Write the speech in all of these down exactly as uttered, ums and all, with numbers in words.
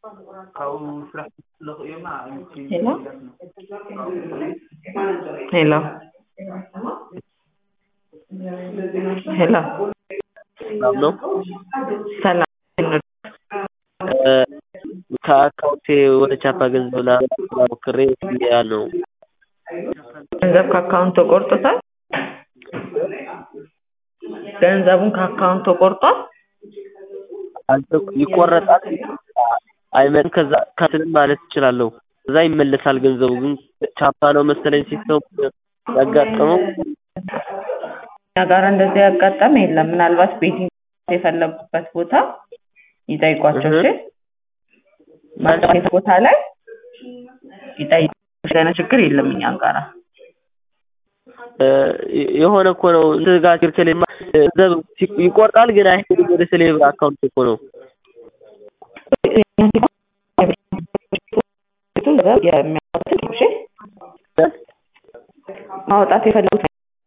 Hello? Hello? Hello? Hello? ሰላም ከአካውንቴ ወደ ቻፓ ገንዘብ ላስገባ ሞክሬ እምቢ አለው። ገንዘብ ከአካውንት ተቆርጧል? ገንዘቡን ከአካውንት ተቆርጧል? ይቆረጣል አይመን ከዛ ከትልም ማለት እችላለሁ። ከዛ ይመለሳል ገንዘቡ ግን ቻፓ ነው መሰለኝ ሲስተም ያጋጠመው። እኛ ጋር እንደዚህ ያጋጠመ የለም። ምናልባት ቤቲንግ የፈለጉበት ቦታ ይጠይቋቸው እሺ። ማለት ቦታ ላይ ይጠይቋቸው። ገና ችግር የለም እኛ ጋር። የሆነ እኮ ነው እንደጋ ትክክለኛ ገንዘብ ይቆርጣል ግን አይሄድም ወደ ቴሌብር አካውንት እኮ ነው። ማውጣት የፈለጉት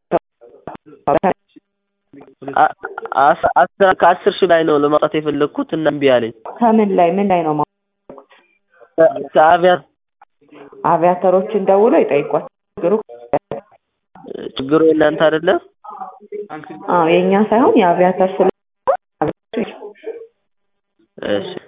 አስር ከአስር ሺህ ላይ ነው ለማውጣት የፈለኩት እና እምቢ አለኝ። ከምን ላይ ምን ላይ ነው ማውጣት? ከአቪያት አቪያተሮችን ደውለው ይጠይቋቸው። ችግሩ ችግሩ የእናንተ አይደለም? አዎ የኛ ሳይሆን የአቪያተር ስለ እሺ